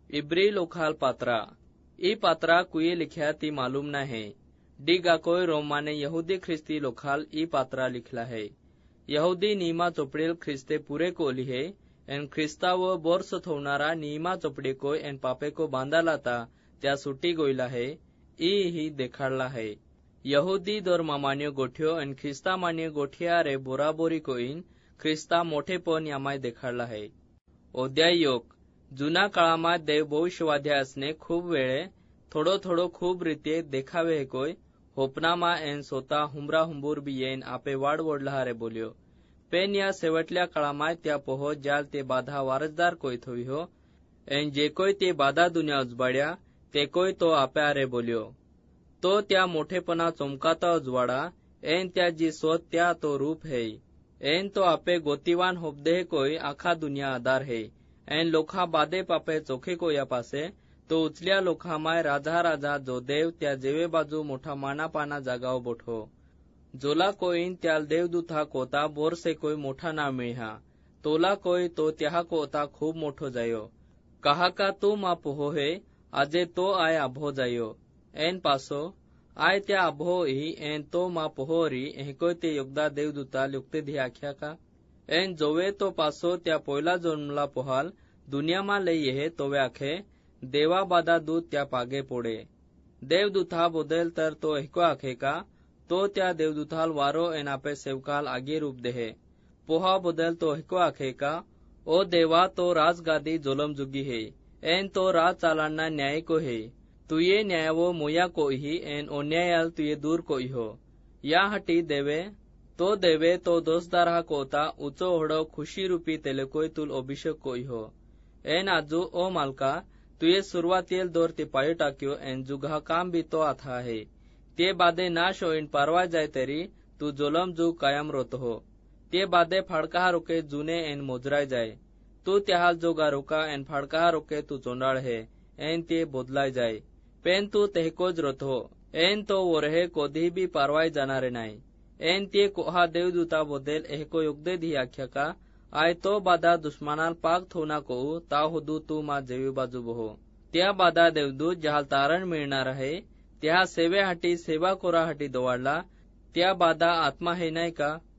इब्री लोखाल पात्रा ई पात्रा कुये लिखा ती मालूम न है। डिगा कोई रोमाने यहूदी ख्रिस्ती लोखाल ई पात्रा लिखला है। यहूदी नियमा चोपडेल ख्रिस्ते पूरे को लिहे एन ख्रिस्ता व बोर्स थोवनारा नियमा चोपडे को एन पापे को बांधा लाता त्या सुटी गोयला है ई ही देखाड़ला है। यहूदी दर मामान्य गोठ्यो एन ख्रिस्ता मान्य गोठिया रे बोराबोरी को इन ख्रिस्ता मोठेपण यामाय देखाड़ला है। अध्यायोग जुना काळामा देव भविष्यवादी असणे खूप वेळे थोडो थोडो खूप रीते देखावे कोय होपनामा एन सोता हुमरा हुंबूर बी येन आपे वाड वडला रे बोल्यो। पेन या शेवटल्या काळामा त्या पोहो जाल ते बाधा वारसदार कोय थोई हो एन जे कोय ते बाधा दुनिया उजबाड्या ते कोय तो आपे रे बोल्यो। तो त्या मोठेपणा चमकाता उजवाडा एन त्या जी सोत त्या तो रूप है एन तो आपे गोतीवान होपदे कोय आखा दुनिया आधार है। एन लोखा बादे पापे चोखे को या पासे तो उचल्या लोखा माय राजा राजा जो देव त्या जेवे बाजू मोठा माना पाना जागाव बोठो। जोला कोईन त्याल देवदूता कोता बोर से कोई मोठा ना मिळहा तोला कोई तो त्या कोता खूब मोठो जायो। कहा का तू मा पोहो है आजे तो आय आभो जायो एन पासो आय त्या आभो ही एन तो मा पोहोरी एहकोय ते योगदा देवदूता लुकते धी आख्या का एन जोवे तो पासो त्या पोयला जन्मला पोहाल दुनिया मा लई ये तो व्याखे देवा बादा दूत त्या पागे पोडे। देवदूता बोदेल तर तो एहको आखे का तो त्या देवदूताल वारो एन आपे सेवकाल आगे रूप देहे। पोहा बोदेल तो एहको आखे का ओ देवा तो राजगादी जोलम जुगी है एन तो राज चालाना न्याय को है तुये न्यायवो मोया को ही एन ओ न्यायाल तुये दूर को हो। या हटी देवे तो दोस्तदार कोता उचो होडो खुशी रूपी तेलेकोय तुल अभिषेक कोई हो। एन आजू ओ मालका तुये सुरुवातील दोर ते पायो टाक्यो एन जुगा काम भी तो आता है ते बादे नाश होईन पारवा जाय तेरी तू जोलम जुग कायम रोत हो। ते बादे फाड़का रोके जुने एन मोजराय जाय तू त्याहाल जोगा रोका एन फाड़का रोके तू चोंडाळ है एन ते बोदलाय जाय पेन तू तेहकोज रोत हो एन तो वोरहे कोधी भी पारवाय जाणारे नाही। एन ते कोहा देवदूता बोदेल एहको योगदे धी आख्या का आय तो बादा दुश्मनाल पाक थोना को ता होदू तू मा जेवी बाजू बहो। त्या बादा देवदूत जहाल तारण मिळणार आहे त्या सेवेहाटी सेवा कोराहाटी दोवाडला त्या बादा आत्मा है नाही का